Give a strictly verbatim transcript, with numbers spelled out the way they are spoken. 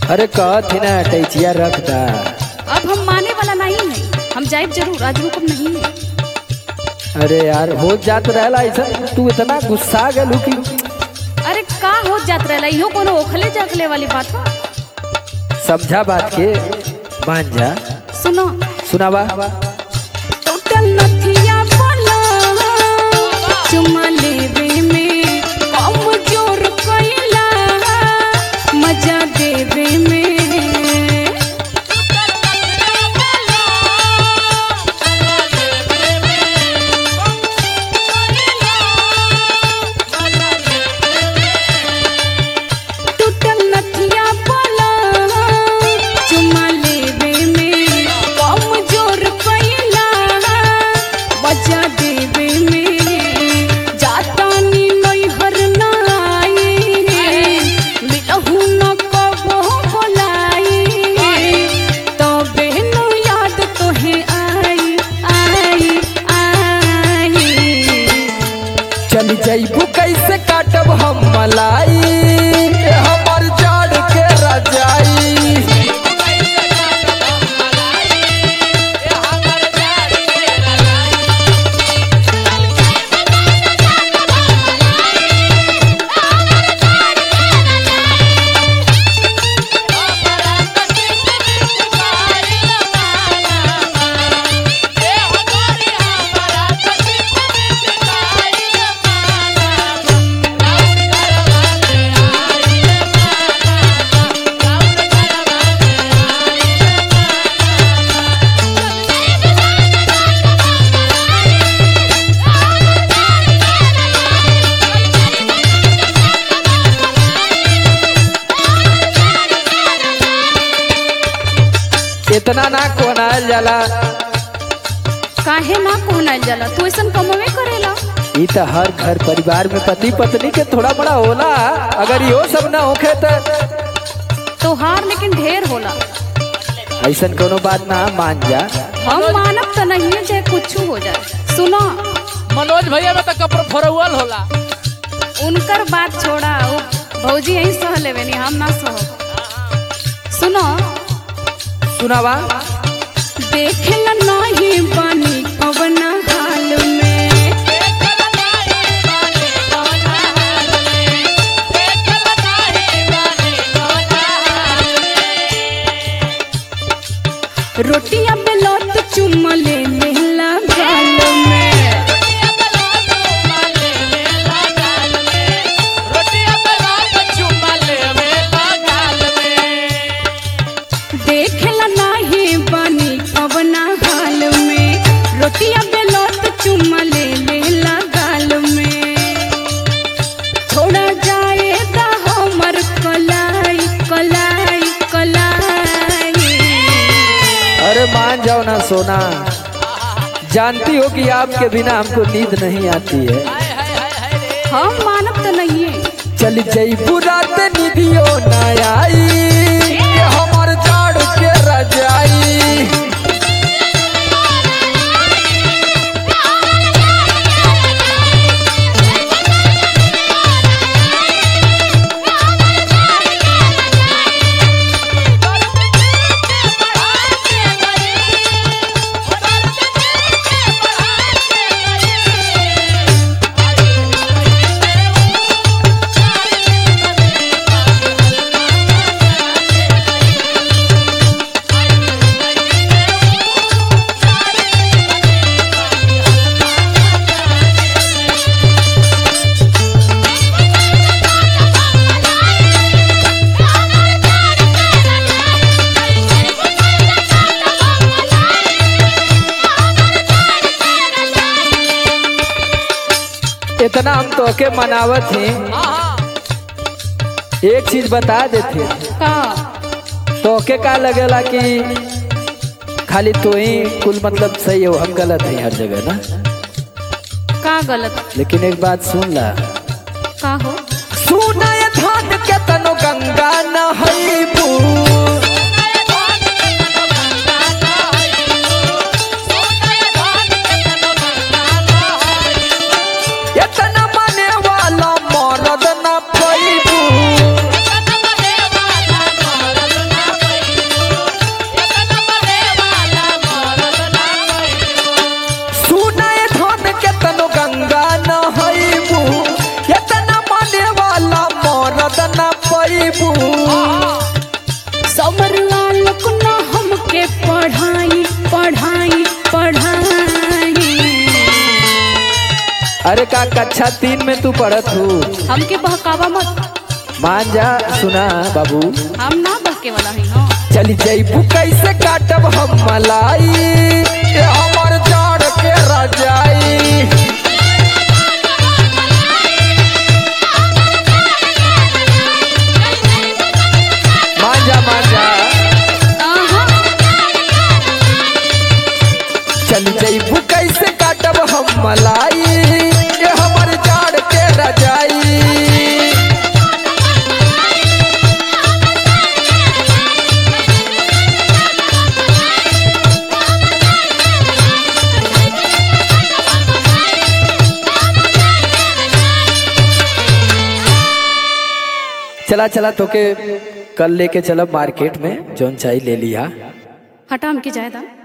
अरे कहत ही ना टैचिया रख दा। अब हम माने वाला नहीं है, हम जाइब जरूर, आज रुकम नहीं है। अरे यार हो जात रहला ऐसा, तू इतना गुस्सा गलू कि अरे का हो जात रहला, इहो कोनो ओखले जागले वाली बात बा। समझा बात के, मान जा। सुनो सुनावा। टोटल नथिया वाला चुमा लेवे में कम जोर कइला, मजा देवे में चली जैबू कैसे काटब हम मलाई, हमर जाड़ के रजाई। इतना ना कोनाल जाला। काहे ना कोहनाल जाला, तू ऐसा कमवे करेला। ई तो हर घर परिवार में पति पत्नी के थोड़ा बड़ा होला, अगर यो सब ना होखे तो तोहार लेकिन ढेर होला। ऐसा कोनो बात ना, मान जा। हम मानब तो नहीं है, चाहे कुछ हो जाए। सुनो मनोज भैया में तो कपड़ फरवल होला। उनकर बात छोड़ा, भौजी यही सह लेवे नी, हम ना सह। सुनो सुनावा। देखला नहीं बानी कवना हाल में, रोटियां बेलौत चुमा ले लेला गाल में। देखला नहीं बानी कवना हाल में, रोटियां बेलौत चुमा ले लेला गाल में। थोड़ा जाए दा हमर कलाई कलाई कलाई। अरे मान जाओ ना सोना, जानती हो कि आपके बिना हमको नींद नहीं आती है। हम मानब तो नहीं है। चल जैबू रात निधियो ना आई, हमर जाड़ के रजाई। इतना हम तो के मनावत हैं, एक चीज बता देते का तो के का लगेला कि खाली तो ही कुल मतलब सही हो, हम गलत है हर जगह ना। का गलत? लेकिन एक बात सुन ला। का हो? सुना ये धान के तनो गंगा नहैबू, इतना माने वाला मरद न पैबू। अरे का कक्षा तीन में तू पढ़त हूँ। हमके बहकावा मत। मान जा सुना बाबू, हम ना बहके वाला ही हो। चली जैबू कैसे काटब हम मलाई, ये हमर जाड़ के रजाई। मान जा मान जा, आहा, चली जैबू कैसे काटब हम मलाई, ये हमर जाड़ के रजाई। चला चला तो के कल लेके चलब मार्केट में, जौन चाहिए ले लिया। हटा हमके जायदा।